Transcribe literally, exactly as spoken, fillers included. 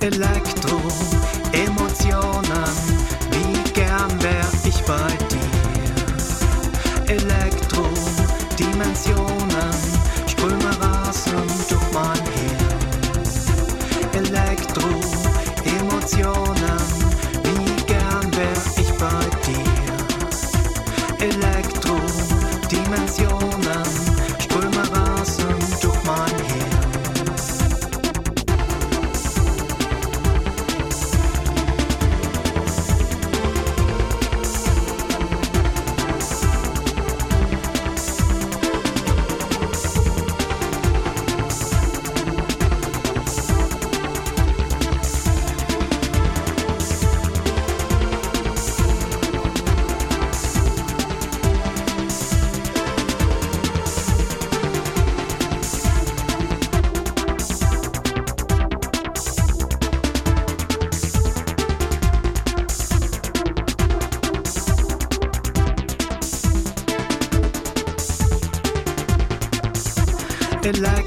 Elektro, Emotionen, wie gern wär ich bei dir. Elektro, Dimensionen, Ströme rasen durch mein Hirn. Elektro, Emotionen, wie gern wär ich bei dir. Elektro, Dimensionen, Ströme rasen durch mein Hirn. Elektro,